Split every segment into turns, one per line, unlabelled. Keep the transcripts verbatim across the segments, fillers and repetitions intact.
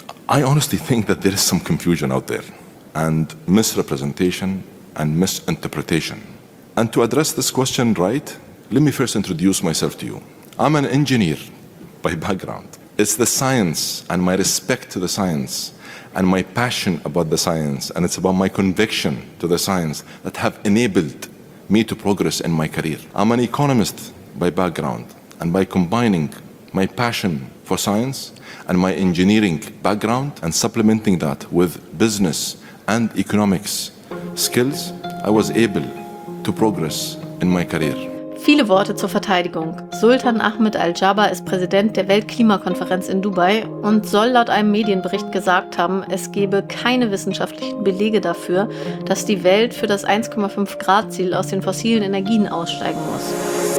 I honestly think that there is some confusion out there and misrepresentation and misinterpretation. And to address this question right, let me first introduce myself to you. I'm an engineer by background. It's the science and my respect to the science and my passion about the science, and it's about my conviction to the science that have enabled me to progress in my career. I'm an economist by background, and by combining my passion for science and my engineering background and supplementing that with business and economics skills, I was able to progress in my career.
Viele Worte zur Verteidigung. Sultan Ahmed Al-Jaber ist Präsident der Weltklimakonferenz in Dubai und soll laut einem Medienbericht gesagt haben, es gebe keine wissenschaftlichen Belege dafür, dass die Welt für das eins Komma fünf Grad Ziel aus den fossilen Energien aussteigen muss.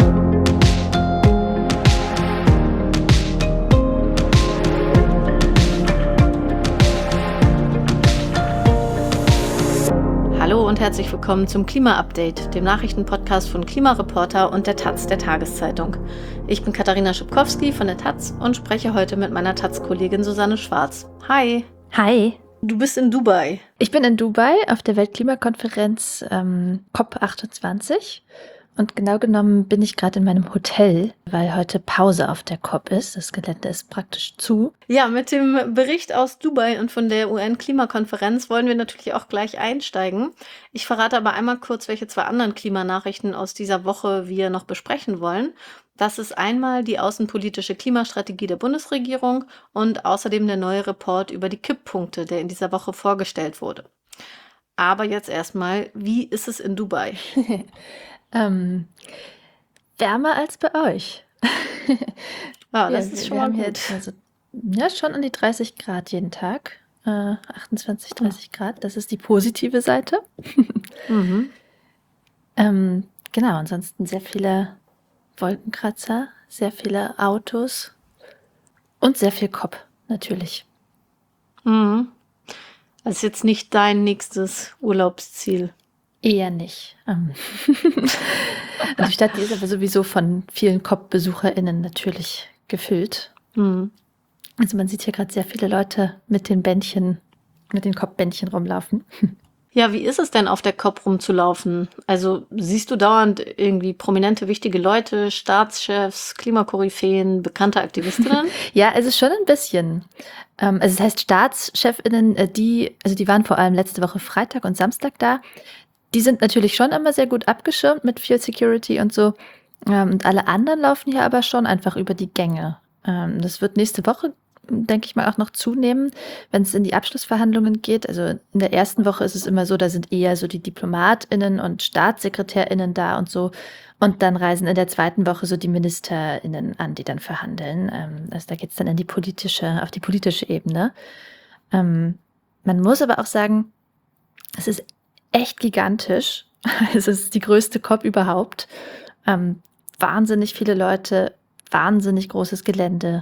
Hallo und herzlich willkommen zum Klima-Update, dem Nachrichtenpodcast von Klimareporter und der Taz, der Tageszeitung. Ich bin Katharina Schipkowski von der Taz und spreche heute mit meiner Taz-Kollegin Susanne Schwarz. Hi.
Hi.
Du bist in Dubai.
Ich bin in Dubai auf der Weltklimakonferenz ähm, C O P achtundzwanzig. Und genau genommen bin ich gerade in meinem Hotel, weil heute Pause auf der C O P ist. Das Gelände ist praktisch zu.
Ja, mit dem Bericht aus Dubai und von der U N-Klimakonferenz wollen wir natürlich auch gleich einsteigen. Ich verrate aber einmal kurz, welche zwei anderen Klimanachrichten aus dieser Woche wir noch besprechen wollen. Das ist einmal die außenpolitische Klimastrategie der Bundesregierung und außerdem der neue Report über die Kipppunkte, der in dieser Woche vorgestellt wurde. Aber jetzt erstmal, wie ist es in Dubai?
ähm, wärmer als bei euch.
Ja, das
ja,
ist
wir
schon mal
haben
gut.
jetzt also, ja, schon an die dreißig Grad jeden Tag. Äh, achtundzwanzig, dreißig Grad, das ist die positive Seite.
Mhm.
ähm, genau, ansonsten sehr viele Wolkenkratzer, sehr viele Autos und sehr viel C O P natürlich.
Mhm. Das ist jetzt nicht dein nächstes Urlaubsziel.
Eher nicht. Ähm. Und die Stadt, die ist aber sowieso von vielen C O P-BesucherInnen natürlich gefüllt.
Mhm.
Also man sieht hier gerade sehr viele Leute mit den Bändchen, mit den C O P-Bändchen rumlaufen.
Ja, wie ist es denn, auf der C O P rumzulaufen? Also siehst du dauernd irgendwie prominente, wichtige Leute, Staatschefs, Klimakoryphäen, bekannte Aktivistinnen?
Ja, es ist schon ein bisschen. Ähm, also es heißt StaatschefInnen, äh, die, also die waren vor allem letzte Woche Freitag und Samstag da. Die sind natürlich schon immer sehr gut abgeschirmt mit viel Security und so. Ähm, und alle anderen laufen hier aber schon einfach über die Gänge. Ähm, das wird nächste Woche, denke ich mal, auch noch zunehmen, wenn es in die Abschlussverhandlungen geht. Also in der ersten Woche ist es immer so, da sind eher so die DiplomatInnen und StaatssekretärInnen da und so. Und dann reisen in der zweiten Woche so die MinisterInnen an, die dann verhandeln. Ähm, also da geht es dann in die politische, auf die politische Ebene. Ähm, man muss aber auch sagen, es ist echt gigantisch. Es ist die größte C O P überhaupt. Ähm, wahnsinnig viele Leute, wahnsinnig großes Gelände.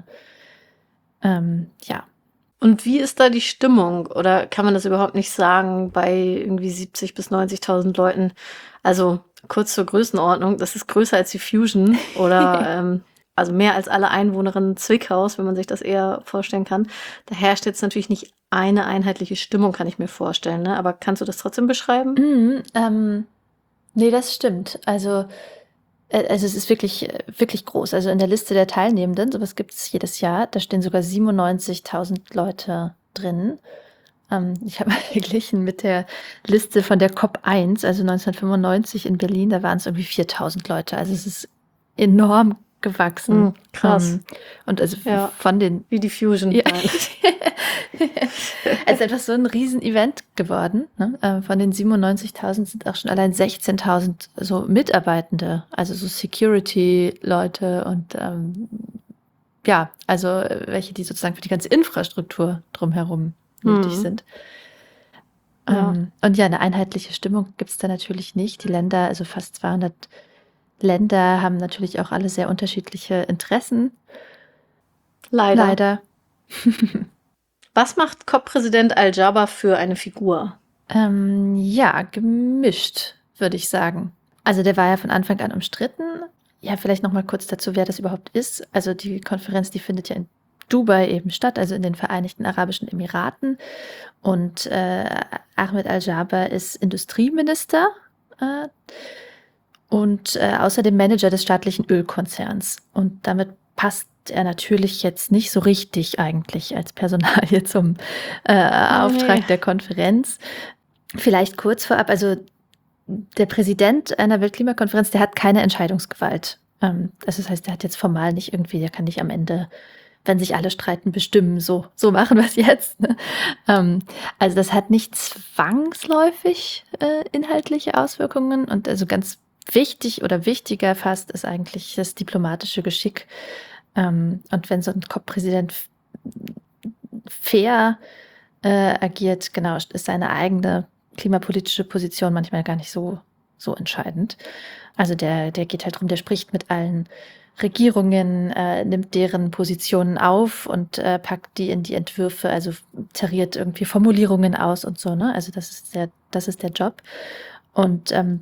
Ähm, ja.
Und wie ist da die Stimmung? Oder kann man das überhaupt nicht sagen bei irgendwie siebzig bis neunzigtausend Leuten? Also kurz zur Größenordnung, das ist größer als die Fusion oder ähm, also mehr als alle Einwohnerinnen Zwickaus, wenn man sich das eher vorstellen kann. Da herrscht jetzt natürlich nicht eine einheitliche Stimmung, kann ich mir vorstellen. Ne? Aber kannst du das trotzdem beschreiben?
Mhm, ähm, nee, das stimmt. Also, äh, also es ist wirklich, äh, wirklich groß. Also in der Liste der Teilnehmenden, sowas gibt es jedes Jahr, da stehen sogar siebenundneunzigtausend Leute drin. Ähm, ich habe mal verglichen mit der Liste von der C O P eins, also neunzehnhundertfünfundneunzig in Berlin, da waren es irgendwie viertausend Leute. Also es ist enorm gewachsen.
Mhm, krass.
Ähm, und also
Ja.
von den
Wie die Fusion.
Ja.
Nein.
Es ist einfach so ein Riesen-Event geworden. Ne? Äh, Von den siebenundneunzigtausend sind auch schon allein sechzehntausend so Mitarbeitende, also so Security-Leute und ähm, ja, also äh, welche, die sozusagen für die ganze Infrastruktur drumherum nötig
Mhm.
sind.
Ja.
Ähm, und ja, eine einheitliche Stimmung gibt es da natürlich nicht. Die Länder, also fast zweihundert Länder, haben natürlich auch alle sehr unterschiedliche Interessen.
Leider.
Leider.
Was macht C O P-Präsident Al-Jaber für eine Figur?
Ähm, ja, gemischt, würde ich sagen. Also der war ja von Anfang an umstritten. Ja, vielleicht noch mal kurz dazu, wer das überhaupt ist. Also die Konferenz, die findet ja in Dubai eben statt, also in den Vereinigten Arabischen Emiraten. Und äh, Ahmed Al-Jaber ist Industrieminister äh, und äh, außerdem Manager des staatlichen Ölkonzerns. Und damit passt er natürlich jetzt nicht so richtig eigentlich als Personalie zum äh, Auftrag
Nee.
der Konferenz. Vielleicht kurz vorab, also der Präsident einer Weltklimakonferenz, der hat keine Entscheidungsgewalt. Ähm, also das heißt, der hat jetzt formal nicht irgendwie, der kann nicht am Ende, wenn sich alle streiten, bestimmen, so, so machen wir es jetzt. Ne? Ähm, also das hat nicht zwangsläufig äh, inhaltliche Auswirkungen und also ganz wichtig oder wichtiger fast ist eigentlich das diplomatische Geschick. Ähm, und wenn so ein C O P-Präsident f- fair äh, agiert, genau, ist seine eigene klimapolitische Position manchmal gar nicht so, so entscheidend. Also der, der geht halt rum, der spricht mit allen Regierungen, äh, nimmt deren Positionen auf und äh, packt die in die Entwürfe, also tariert irgendwie Formulierungen aus und so, ne? Also das ist der, das ist der Job. Und ähm,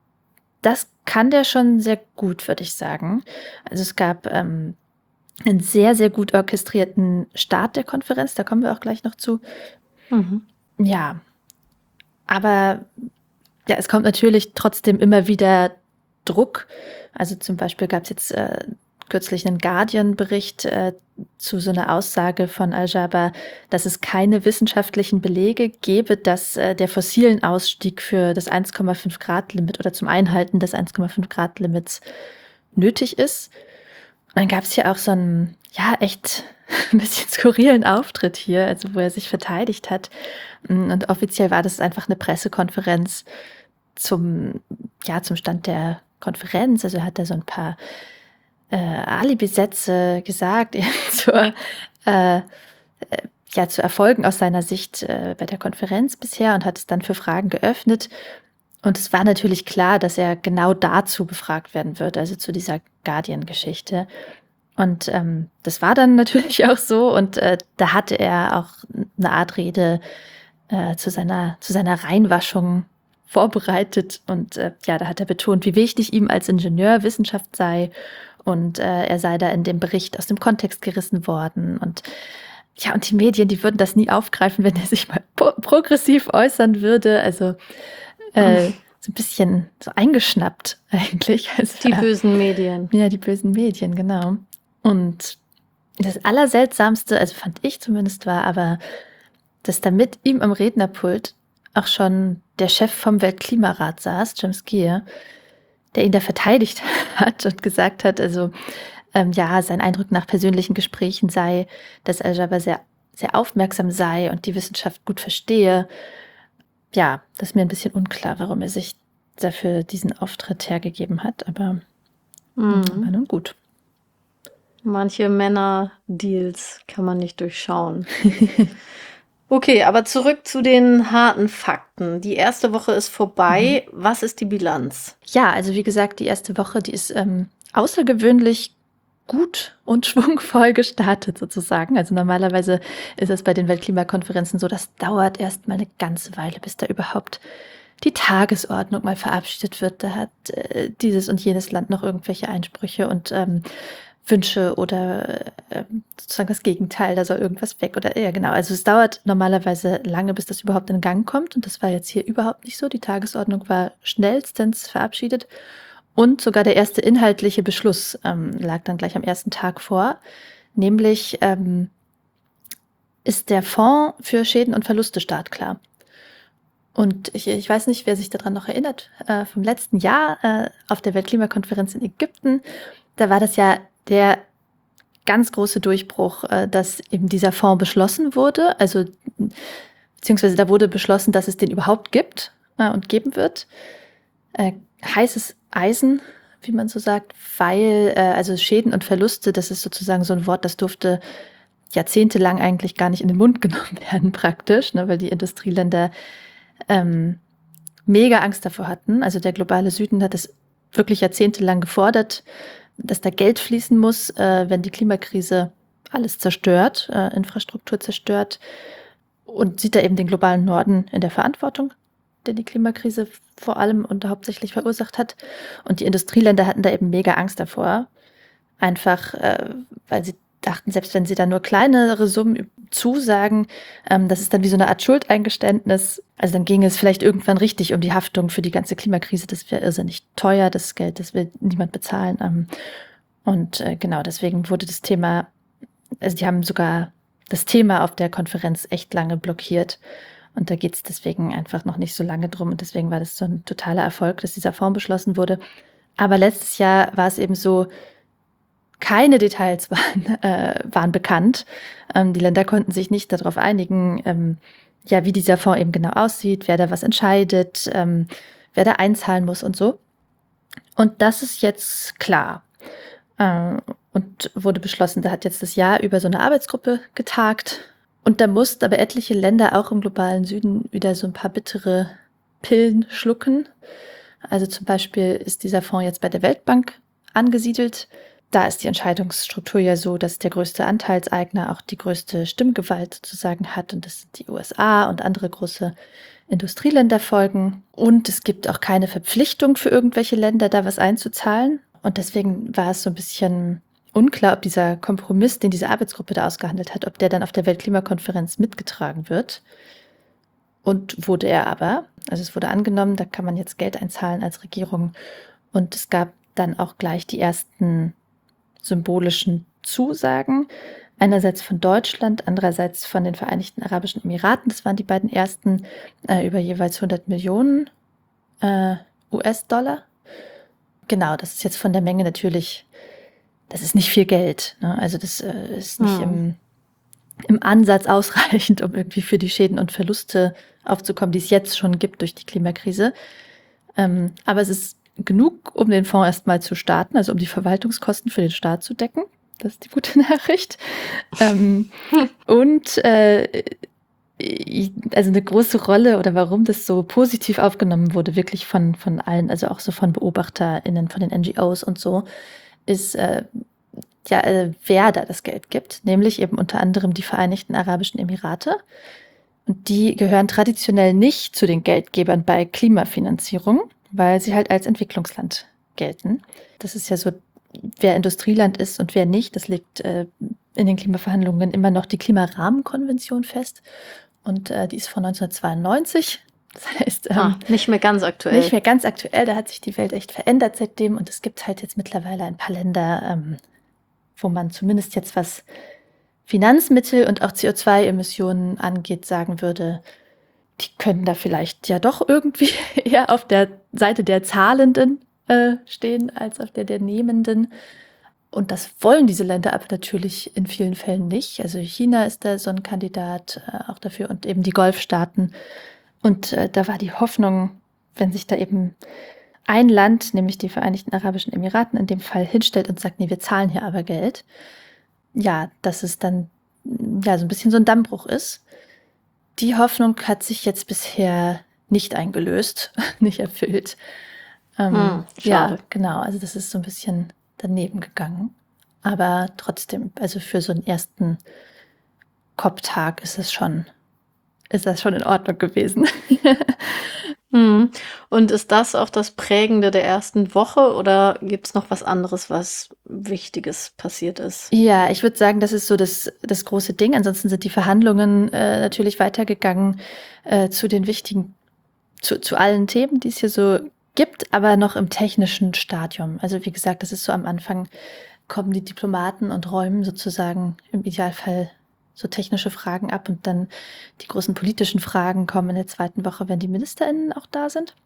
das kann der schon sehr gut, würde ich sagen. Also es gab ähm, einen sehr, sehr gut orchestrierten Start der Konferenz, da kommen wir auch gleich noch zu.
Mhm.
Ja, aber ja, es kommt natürlich trotzdem immer wieder Druck. Also zum Beispiel gab es jetzt äh, kürzlich einen Guardian-Bericht äh, zu so einer Aussage von Al-Jaber, dass es keine wissenschaftlichen Belege gäbe, dass äh, der fossilen Ausstieg für das eins Komma fünf Grad Limit oder zum Einhalten des eins Komma fünf Grad Limits nötig ist. Und dann gab es hier auch so einen, ja, echt ein bisschen skurrilen Auftritt hier, also wo er sich verteidigt hat. Und offiziell war das einfach eine Pressekonferenz zum, ja, zum Stand der Konferenz. Also er hat da so ein paar äh, Alibi-Sätze gesagt zur, äh, äh, ja, zu Erfolgen aus seiner Sicht äh, bei der Konferenz bisher und hat es dann für Fragen geöffnet. Und es war natürlich klar, dass er genau dazu befragt werden wird, also zu dieser Guardian-Geschichte. Und ähm, das war dann natürlich auch so. Und äh, da hatte er auch eine Art Rede äh, zu seiner, zu seiner Reinwaschung vorbereitet. Und äh, ja, da hat er betont, wie wichtig ihm als Ingenieur Wissenschaft sei. Und äh, er sei da in dem Bericht aus dem Kontext gerissen worden. Und ja, und die Medien, die würden das nie aufgreifen, wenn er sich mal po- progressiv äußern würde. Also äh, so ein bisschen so eingeschnappt eigentlich. Also,
Die bösen Medien.
ja, die bösen Medien, genau. Und das Allerseltsamste, also fand ich zumindest, war aber, dass da mit ihm am Rednerpult auch schon der Chef vom Weltklimarat saß, James Geer, der ihn da verteidigt hat und gesagt hat, also ähm, ja, sein Eindruck nach persönlichen Gesprächen sei, dass Al-Jaber sehr, sehr aufmerksam sei und die Wissenschaft gut verstehe. Ja, das ist mir ein bisschen unklar, warum er sich dafür diesen Auftritt hergegeben hat, aber
Mhm.
war nun gut.
Manche Männer-Deals kann man nicht durchschauen. Okay, aber zurück zu den harten Fakten. Die erste Woche ist vorbei. Was ist die Bilanz?
Ja, also wie gesagt, die erste Woche, die ist ähm, außergewöhnlich gut und schwungvoll gestartet sozusagen. Also normalerweise ist es bei den Weltklimakonferenzen so, das dauert erst mal eine ganze Weile, bis da überhaupt die Tagesordnung mal verabschiedet wird. Da hat äh, dieses und jenes Land noch irgendwelche Einsprüche und ähm, Wünsche oder äh, sozusagen das Gegenteil, da soll irgendwas weg oder ja genau. Also es dauert normalerweise lange, bis das überhaupt in Gang kommt und das war jetzt hier überhaupt nicht so. Die Tagesordnung war schnellstens verabschiedet und sogar der erste inhaltliche Beschluss ähm, lag dann gleich am ersten Tag vor, nämlich ähm, ist der Fonds für Schäden und Verluste startklar. Und ich, ich weiß nicht, wer sich daran noch erinnert, äh, vom letzten Jahr äh, auf der Weltklimakonferenz in Ägypten, da war das ja der ganz große Durchbruch, äh, dass eben dieser Fonds beschlossen wurde, also beziehungsweise da wurde beschlossen, dass es den überhaupt gibt äh, und geben wird. Äh, heißes Eisen, wie man so sagt, weil äh, also Schäden und Verluste, das ist sozusagen so ein Wort, das durfte jahrzehntelang eigentlich gar nicht in den Mund genommen werden praktisch, ne, weil die Industrieländer ähm, mega Angst davor hatten. Also der globale Süden hat es wirklich jahrzehntelang gefordert, dass da Geld fließen muss, äh, wenn die Klimakrise alles zerstört, äh, Infrastruktur zerstört und sieht da eben den globalen Norden in der Verantwortung, der die Klimakrise vor allem und hauptsächlich verursacht hat. Und die Industrieländer hatten da eben mega Angst davor, einfach äh, weil sie dachten, selbst wenn sie da nur kleinere Summen zusagen, ähm, das ist dann wie so eine Art Schuldeingeständnis. Also dann ging es vielleicht irgendwann richtig um die Haftung für die ganze Klimakrise. Das wäre irrsinnig teuer, das Geld, das will niemand bezahlen. Ähm, und äh, genau, deswegen wurde das Thema, also die haben sogar das Thema auf der Konferenz echt lange blockiert. Und da geht es deswegen einfach noch nicht so lange drum. Und deswegen war das so ein totaler Erfolg, dass dieser Fonds beschlossen wurde. Aber letztes Jahr war es eben so, keine Details waren, äh, waren bekannt. Ähm, die Länder konnten sich nicht darauf einigen, ähm, ja, wie dieser Fonds eben genau aussieht, wer da was entscheidet, ähm, wer da einzahlen muss und so. Und das ist jetzt klar. Äh, und wurde beschlossen, da hat jetzt das Jahr über so eine Arbeitsgruppe getagt. Und da mussten aber etliche Länder auch im globalen Süden wieder so ein paar bittere Pillen schlucken. Also zum Beispiel ist dieser Fonds jetzt bei der Weltbank angesiedelt. Da ist die Entscheidungsstruktur ja so, dass der größte Anteilseigner auch die größte Stimmgewalt sozusagen hat. Und das sind die U S A und andere große Industrieländer folgen. Und es gibt auch keine Verpflichtung für irgendwelche Länder, da was einzuzahlen. Und deswegen war es so ein bisschen unklar, ob dieser Kompromiss, den diese Arbeitsgruppe da ausgehandelt hat, ob der dann auf der Weltklimakonferenz mitgetragen wird. Und wurde er aber. Also es wurde angenommen, da kann man jetzt Geld einzahlen als Regierung. Und es gab dann auch gleich die ersten symbolischen Zusagen. Einerseits von Deutschland, andererseits von den Vereinigten Arabischen Emiraten. Das waren die beiden ersten äh, über jeweils hundert Millionen äh, U S-Dollar. Genau, das ist jetzt von der Menge natürlich, das ist nicht viel Geld. Ne? Also das äh, ist nicht
Hm.
im, im Ansatz ausreichend, um irgendwie für die Schäden und Verluste aufzukommen, die es jetzt schon gibt durch die Klimakrise. Ähm, aber es ist genug, um den Fonds erstmal zu starten, also um die Verwaltungskosten für den Staat zu decken. Das ist die gute Nachricht. ähm, und äh, also eine große Rolle oder warum das so positiv aufgenommen wurde, wirklich von, von allen, also auch so von BeobachterInnen, von den N G Os und so, ist äh, ja, äh, wer da das Geld gibt, nämlich eben unter anderem die Vereinigten Arabischen Emirate. Und die gehören traditionell nicht zu den Geldgebern bei Klimafinanzierung, weil sie halt als Entwicklungsland gelten. Das ist ja so, wer Industrieland ist und wer nicht, das legt äh, in den Klimaverhandlungen immer noch die Klimarahmenkonvention fest. Und äh, die ist von neunzehnhundertzweiundneunzig. Das heißt, ähm,
Ah, nicht mehr ganz aktuell.
nicht mehr ganz aktuell, da hat sich die Welt echt verändert seitdem. Und es gibt halt jetzt mittlerweile ein paar Länder, ähm, wo man zumindest jetzt was Finanzmittel und auch C O zwei Emissionen angeht, sagen würde, die können da vielleicht ja doch irgendwie eher auf der Seite der Zahlenden äh, stehen, als auf der der Nehmenden. Und das wollen diese Länder aber natürlich in vielen Fällen nicht. Also China ist da so ein Kandidat äh, auch dafür und eben die Golfstaaten. Und äh, da war die Hoffnung, wenn sich da eben ein Land, nämlich die Vereinigten Arabischen Emiraten in dem Fall, hinstellt und sagt, nee, wir zahlen hier aber Geld, ja, dass es dann ja so ein bisschen so ein Dammbruch ist. Die Hoffnung hat sich jetzt bisher nicht eingelöst, nicht erfüllt. Ähm,
Hm,
ja,
schade.
genau, also das ist so ein bisschen daneben gegangen. Aber trotzdem, also für so einen ersten C O P-Tag ist es schon, ist das schon in Ordnung gewesen.
Hm. Und ist das auch das Prägende der ersten Woche oder gibt es noch was anderes, was Wichtiges passiert ist?
Ja, ich würde sagen, das ist so das, das große Ding. Ansonsten sind die Verhandlungen äh, natürlich weitergegangen äh, zu den wichtigen, zu, zu allen Themen, die es hier so gibt, aber noch im technischen Stadium. Also wie gesagt, das ist so am Anfang, kommen die Diplomaten und räumen sozusagen im Idealfall so technische Fragen ab und dann die großen politischen Fragen kommen in der zweiten Woche, wenn die MinisterInnen auch da sind.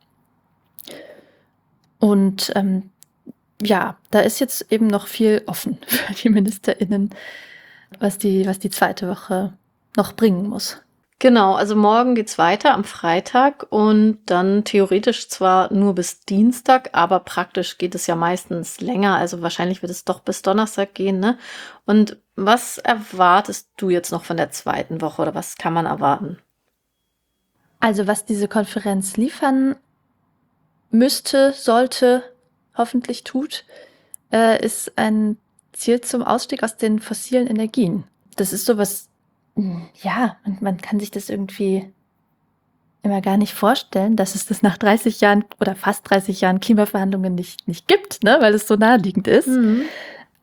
Und ähm, ja, da ist jetzt eben noch viel offen für die MinisterInnen, was die, was die zweite Woche noch bringen muss.
Genau, also morgen geht's weiter am Freitag und dann theoretisch zwar nur bis Dienstag, aber praktisch geht es ja meistens länger. Also wahrscheinlich wird es doch bis Donnerstag gehen, ne? Und was erwartest du jetzt noch von der zweiten Woche oder was kann man erwarten?
Also was diese Konferenz liefern müsste, sollte, hoffentlich tut, äh, ist ein Ziel zum Ausstieg aus den fossilen Energien. Das ist sowas, ja, man, man kann sich das irgendwie immer gar nicht vorstellen, dass es das nach dreißig Jahren oder fast dreißig Jahren Klimaverhandlungen nicht, nicht gibt, ne, weil es so naheliegend ist.
Mhm.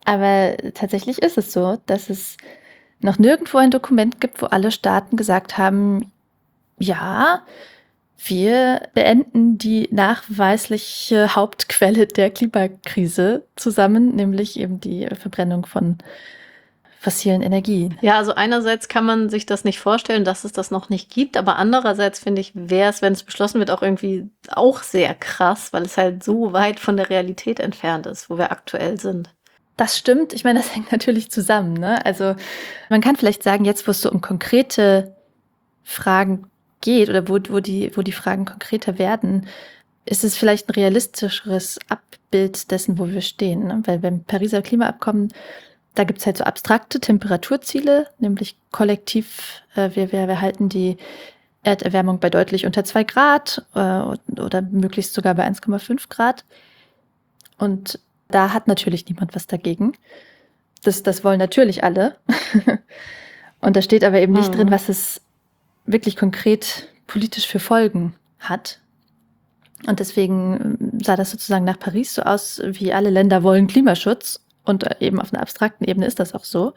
Aber tatsächlich ist es so, dass es noch nirgendwo ein Dokument gibt, wo alle Staaten gesagt haben, ja, wir beenden die nachweisliche Hauptquelle der Klimakrise zusammen, nämlich eben die Verbrennung von fossilen Energien.
Ja, also einerseits kann man sich das nicht vorstellen, dass es das noch nicht gibt, aber andererseits finde ich, wäre es, wenn es beschlossen wird, auch irgendwie auch sehr krass, weil es halt so weit von der Realität entfernt ist, wo wir aktuell sind.
Das stimmt. Ich meine, das hängt natürlich zusammen, ne? Also man kann vielleicht sagen, jetzt, wo es so um konkrete Fragen geht oder wo, wo, die, wo die Fragen konkreter werden, ist es vielleicht ein realistischeres Abbild dessen, wo wir stehen. Ne? Weil beim Pariser Klimaabkommen, da gibt es halt so abstrakte Temperaturziele, nämlich kollektiv, äh, wir, wir, wir halten die Erderwärmung bei deutlich unter zwei Grad äh, oder möglichst sogar bei eins Komma fünf Grad. Und da hat natürlich niemand was dagegen. Das, das wollen natürlich alle. Und da steht aber eben nicht
Mhm.
drin, was es wirklich konkret politisch für Folgen hat. Und deswegen sah das sozusagen nach Paris so aus, wie alle Länder wollen Klimaschutz. Und eben auf einer abstrakten Ebene ist das auch so.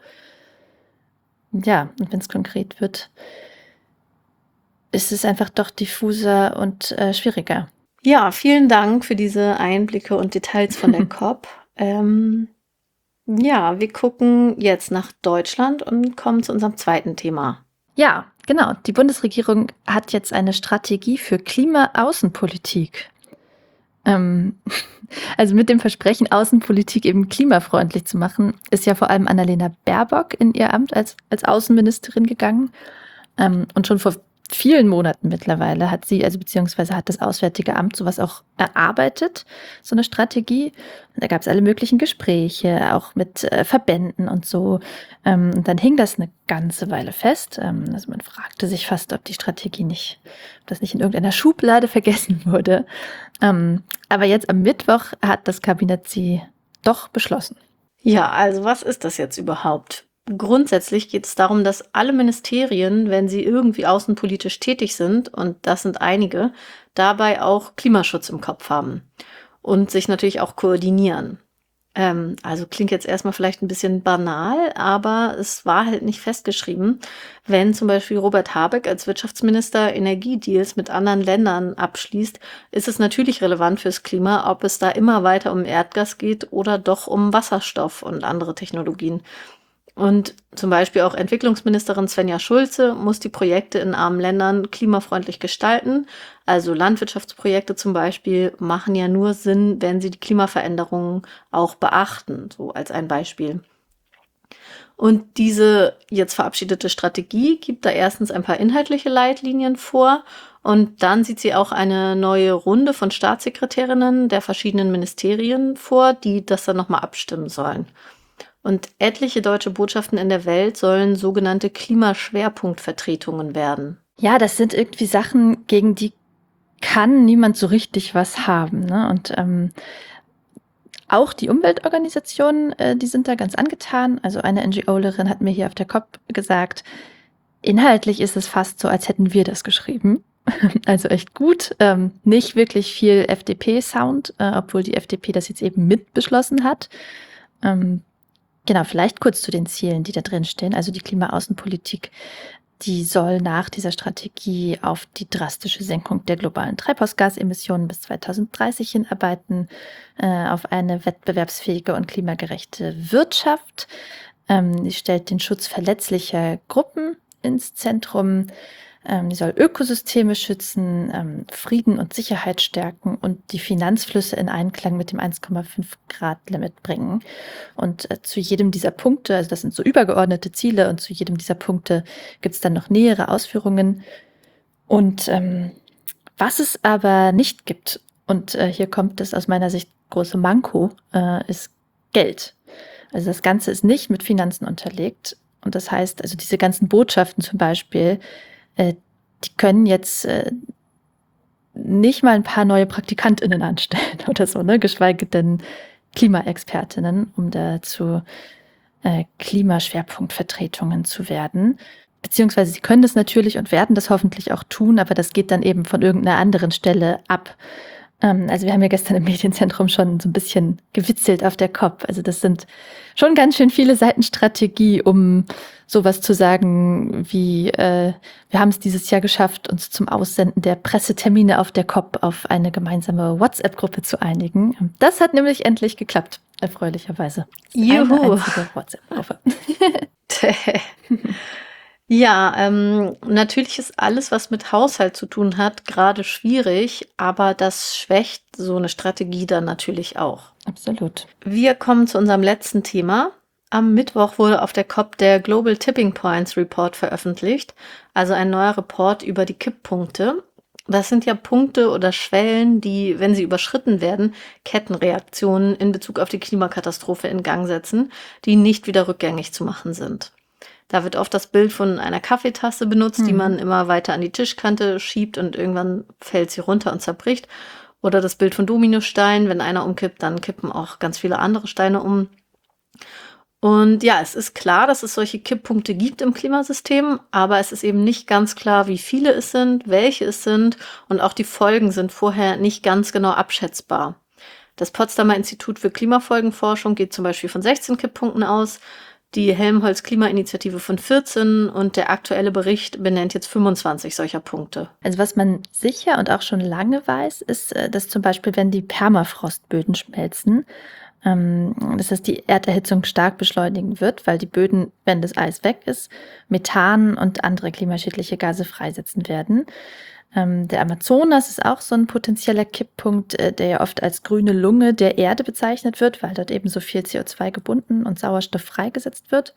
Ja, und wenn es konkret wird, ist es einfach doch diffuser und äh, schwieriger.
Ja, vielen Dank für diese Einblicke und Details von der COP. Ähm, ja, wir gucken jetzt nach Deutschland und kommen zu unserem zweiten Thema.
Ja, genau. Die Bundesregierung hat jetzt eine Strategie für Klimaaußenpolitik. Ähm, also mit dem Versprechen, Außenpolitik eben klimafreundlich zu machen, ist ja vor allem Annalena Baerbock in ihr Amt als, als Außenministerin gegangen. Ähm, und schon vor vielen Monaten mittlerweile hat sie, also beziehungsweise hat das Auswärtige Amt sowas auch erarbeitet, so eine Strategie. Und da gab es alle möglichen Gespräche, auch mit äh, Verbänden und so. Ähm, und dann hing das eine ganze Weile fest. Ähm, also man fragte sich fast, ob die Strategie nicht, ob das nicht in irgendeiner Schublade vergessen wurde. Ähm, aber jetzt am Mittwoch hat das Kabinett sie doch beschlossen.
Ja, also was ist das jetzt überhaupt? Grundsätzlich geht es darum, dass alle Ministerien, wenn sie irgendwie außenpolitisch tätig sind, und das sind einige, dabei auch Klimaschutz im Kopf haben und sich natürlich auch koordinieren. Ähm, also klingt jetzt erstmal vielleicht ein bisschen banal, aber es war halt nicht festgeschrieben. Wenn zum Beispiel Robert Habeck als Wirtschaftsminister Energiedeals mit anderen Ländern abschließt, ist es natürlich relevant fürs Klima, ob es da immer weiter um Erdgas geht oder doch um Wasserstoff und andere Technologien. Und zum Beispiel auch Entwicklungsministerin Svenja Schulze muss die Projekte in armen Ländern klimafreundlich gestalten. Also Landwirtschaftsprojekte zum Beispiel machen ja nur Sinn, wenn sie die Klimaveränderungen auch beachten, so als ein Beispiel. Und diese jetzt verabschiedete Strategie gibt da erstens ein paar inhaltliche Leitlinien vor und dann sieht sie auch eine neue Runde von Staatssekretärinnen der verschiedenen Ministerien vor, die das dann nochmal abstimmen sollen. Und etliche deutsche Botschaften in der Welt sollen sogenannte Klimaschwerpunktvertretungen werden.
Ja, das sind irgendwie Sachen, gegen die kann niemand so richtig was haben. Ne? Und ähm, auch die Umweltorganisationen, äh, die sind da ganz angetan. Also eine N G O-Lerin hat mir hier auf der COP gesagt, inhaltlich ist es fast so, als hätten wir das geschrieben. Also echt gut. Ähm, nicht wirklich viel F D P-Sound, äh, obwohl die F D P das jetzt eben mit beschlossen hat. Ähm, Genau, vielleicht kurz zu den Zielen, die da drin stehen. Also die Klimaaußenpolitik, die soll nach dieser Strategie auf die drastische Senkung der globalen Treibhausgasemissionen bis zweitausenddreißig hinarbeiten, äh, auf eine wettbewerbsfähige und klimagerechte Wirtschaft. Ähm, die stellt den Schutz verletzlicher Gruppen ins Zentrum. Ähm, die soll Ökosysteme schützen, ähm, Frieden und Sicherheit stärken und die Finanzflüsse in Einklang mit dem eins Komma fünf Grad Limit bringen. Und äh, zu jedem dieser Punkte, also das sind so übergeordnete Ziele, und zu jedem dieser Punkte gibt es dann noch nähere Ausführungen. Und ähm, was es aber nicht gibt, und äh, hier kommt das aus meiner Sicht große Manko, äh, ist Geld. Also das Ganze ist nicht mit Finanzen unterlegt. Und das heißt, also diese ganzen Botschaften zum Beispiel, die können jetzt äh, nicht mal ein paar neue PraktikantInnen anstellen oder so, ne? Geschweige denn Klimaexpertinnen, um da zu äh, Klimaschwerpunktvertretungen zu werden. Beziehungsweise sie können das natürlich und werden das hoffentlich auch tun, aber das geht dann eben von irgendeiner anderen Stelle ab. Ähm, also wir haben ja gestern im Medienzentrum schon so ein bisschen gewitzelt auf der COP. Also das sind schon ganz schön viele Seiten Strategie, um sowas zu sagen wie, äh, wir haben es dieses Jahr geschafft, uns zum Aussenden der Pressetermine auf der COP auf eine gemeinsame WhatsApp-Gruppe zu einigen. Das hat nämlich endlich geklappt, erfreulicherweise. Das ist eine
Juhu.
einzige WhatsApp-Gruppe.
Ja, ähm, natürlich ist alles, was mit Haushalt zu tun hat, gerade schwierig, aber das schwächt so eine Strategie dann natürlich auch.
Absolut.
Wir kommen zu unserem letzten Thema. Am Mittwoch wurde auf der COP der Global Tipping Points Report veröffentlicht, also ein neuer Report über die Kipppunkte. Das sind ja Punkte oder Schwellen, die, wenn sie überschritten werden, Kettenreaktionen in Bezug auf die Klimakatastrophe in Gang setzen, die nicht wieder rückgängig zu machen sind. Da wird oft das Bild von einer Kaffeetasse benutzt, die
Mhm.
man immer weiter an die Tischkante schiebt und irgendwann fällt sie runter und zerbricht. Oder das Bild von Dominosteinen, wenn einer umkippt, dann kippen auch ganz viele andere Steine um. Und ja, es ist klar, dass es solche Kipppunkte gibt im Klimasystem, aber es ist eben nicht ganz klar, wie viele es sind, welche es sind und auch die Folgen sind vorher nicht ganz genau abschätzbar. Das Potsdamer Institut für Klimafolgenforschung geht zum Beispiel von sechzehn Kipppunkten aus, die Helmholtz-Klimainitiative von vierzehn und der aktuelle Bericht benennt jetzt fünfundzwanzig solcher Punkte.
Also was man sicher und auch schon lange weiß, ist, äh, dass zum Beispiel, wenn die Permafrostböden schmelzen, ähm, dass das die Erderhitzung stark beschleunigen wird, weil die Böden, wenn das Eis weg ist, Methan und andere klimaschädliche Gase freisetzen werden. Ähm, der Amazonas ist auch so ein potenzieller Kipppunkt, äh, der ja oft als grüne Lunge der Erde bezeichnet wird, weil dort eben so viel C O zwei gebunden und Sauerstoff freigesetzt wird.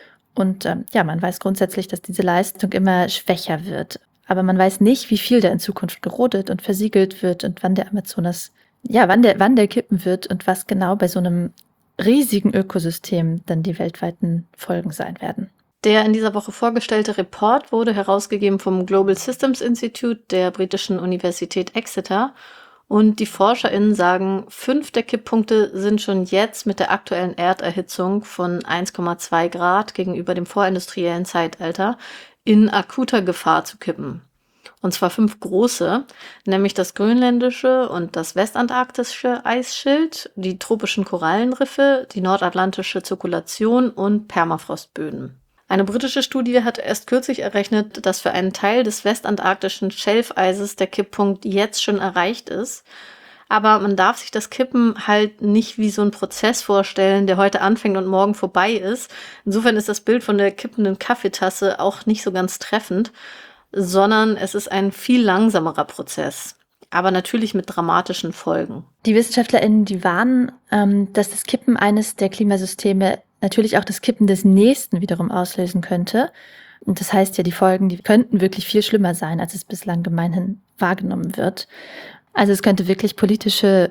Und ähm, ja, man weiß grundsätzlich, dass diese Leistung immer schwächer wird. Aber man weiß nicht, wie viel da in Zukunft gerodet und versiegelt wird und wann der Amazonas, ja, wann der, wann der kippen wird und was genau bei so einem riesigen Ökosystem dann die weltweiten Folgen sein werden.
Der in dieser Woche vorgestellte Report wurde herausgegeben vom Global Systems Institute der britischen Universität Exeter. Und die ForscherInnen sagen, fünf der Kipppunkte sind schon jetzt mit der aktuellen Erderhitzung von eins Komma zwei Grad gegenüber dem vorindustriellen Zeitalter in akuter Gefahr zu kippen. Und zwar fünf große, nämlich das grönländische und das westantarktische Eisschild, die tropischen Korallenriffe, die nordatlantische Zirkulation und Permafrostböden. Eine britische Studie hat erst kürzlich errechnet, dass für einen Teil des westantarktischen Schelfeises der Kipppunkt jetzt schon erreicht ist. Aber man darf sich das Kippen halt nicht wie so ein Prozess vorstellen, der heute anfängt und morgen vorbei ist. Insofern ist das Bild von der kippenden Kaffeetasse auch nicht so ganz treffend, sondern es ist ein viel langsamerer Prozess, aber natürlich mit dramatischen Folgen.
Die WissenschaftlerInnen, die warnen, ähm, dass das Kippen eines der Klimasysteme natürlich auch das Kippen des nächsten wiederum auslösen könnte. Und das heißt ja, die Folgen, die könnten wirklich viel schlimmer sein, als es bislang gemeinhin wahrgenommen wird. Also es könnte wirklich politische,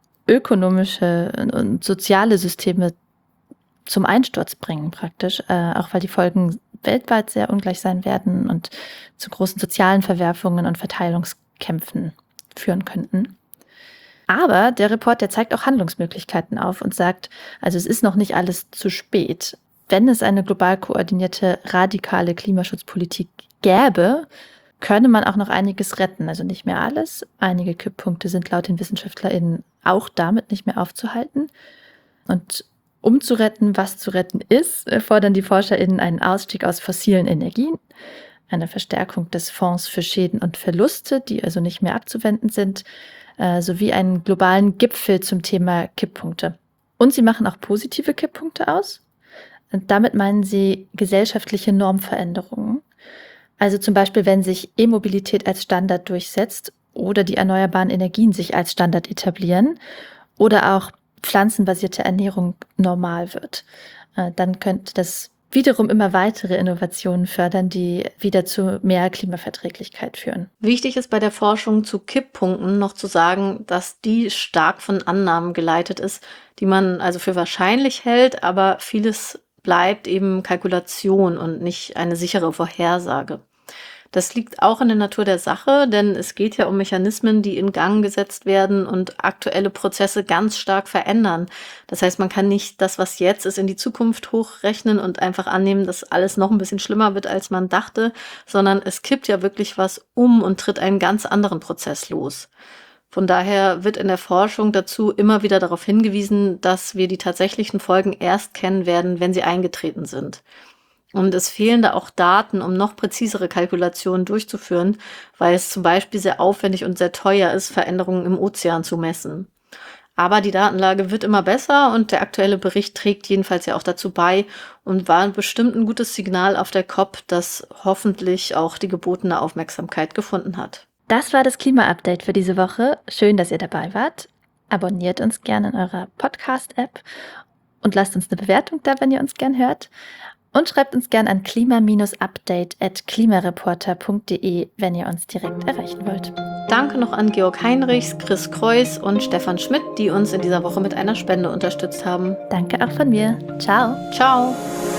ökonomische und soziale Systeme zum Einsturz bringen praktisch, äh, auch weil die Folgen weltweit sehr ungleich sein werden und zu großen sozialen Verwerfungen und Verteilungskämpfen führen könnten. Aber der Report, der zeigt auch Handlungsmöglichkeiten auf und sagt, also es ist noch nicht alles zu spät. Wenn es eine global koordinierte, radikale Klimaschutzpolitik gäbe, könne man auch noch einiges retten. Also nicht mehr alles. Einige Kipppunkte sind laut den WissenschaftlerInnen auch damit nicht mehr aufzuhalten. Und um zu retten, was zu retten ist, fordern die ForscherInnen einen Ausstieg aus fossilen Energien, eine Verstärkung des Fonds für Schäden und Verluste, die also nicht mehr abzuwenden sind, sowie einen globalen Gipfel zum Thema Kipppunkte. Und sie machen auch positive Kipppunkte aus. Und damit meinen sie gesellschaftliche Normveränderungen. Also zum Beispiel, wenn sich E-Mobilität als Standard durchsetzt oder die erneuerbaren Energien sich als Standard etablieren oder auch pflanzenbasierte Ernährung normal wird. Dann könnte das wiederum immer weitere Innovationen fördern, die wieder zu mehr Klimaverträglichkeit führen.
Wichtig ist bei der Forschung zu Kipppunkten noch zu sagen, dass die stark von Annahmen geleitet ist, die man also für wahrscheinlich hält, aber vieles bleibt eben Kalkulation und nicht eine sichere Vorhersage. Das liegt auch in der Natur der Sache, denn es geht ja um Mechanismen, die in Gang gesetzt werden und aktuelle Prozesse ganz stark verändern. Das heißt, man kann nicht das, was jetzt ist, in die Zukunft hochrechnen und einfach annehmen, dass alles noch ein bisschen schlimmer wird, als man dachte, sondern es kippt ja wirklich was um und tritt einen ganz anderen Prozess los. Von daher wird in der Forschung dazu immer wieder darauf hingewiesen, dass wir die tatsächlichen Folgen erst kennen werden, wenn sie eingetreten sind. Und es fehlen da auch Daten, um noch präzisere Kalkulationen durchzuführen, weil es zum Beispiel sehr aufwendig und sehr teuer ist, Veränderungen im Ozean zu messen. Aber die Datenlage wird immer besser und der aktuelle Bericht trägt jedenfalls ja auch dazu bei und war bestimmt ein gutes Signal auf der COP, das hoffentlich auch die gebotene Aufmerksamkeit gefunden hat.
Das war das Klima-Update für diese Woche. Schön, dass ihr dabei wart. Abonniert uns gerne in eurer Podcast-App und lasst uns eine Bewertung da, wenn ihr uns gern hört. Und schreibt uns gern an klima-update at klimareporter punkt de, wenn ihr uns direkt erreichen wollt.
Danke noch an Georg Heinrichs, Chris Kreuz und Stefan Schmidt, die uns in dieser Woche mit einer Spende unterstützt haben.
Danke auch von mir. Ciao.
Ciao.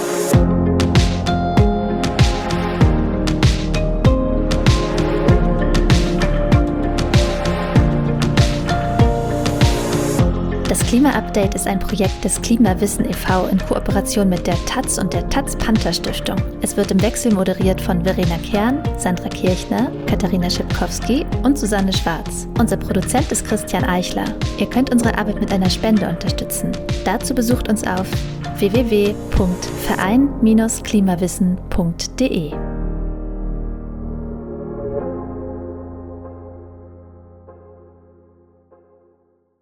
Das Klima-Update ist ein Projekt des Klimawissen e V in Kooperation mit der Taz und der Taz-Panther-Stiftung. Es wird im Wechsel moderiert von Verena Kern, Sandra Kirchner, Katharina Schipkowski und Susanne Schwarz. Unser Produzent ist Christian Eichler. Ihr könnt unsere Arbeit mit einer Spende unterstützen. Dazu besucht uns auf w w w punkt verein Bindestrich klimawissen punkt de.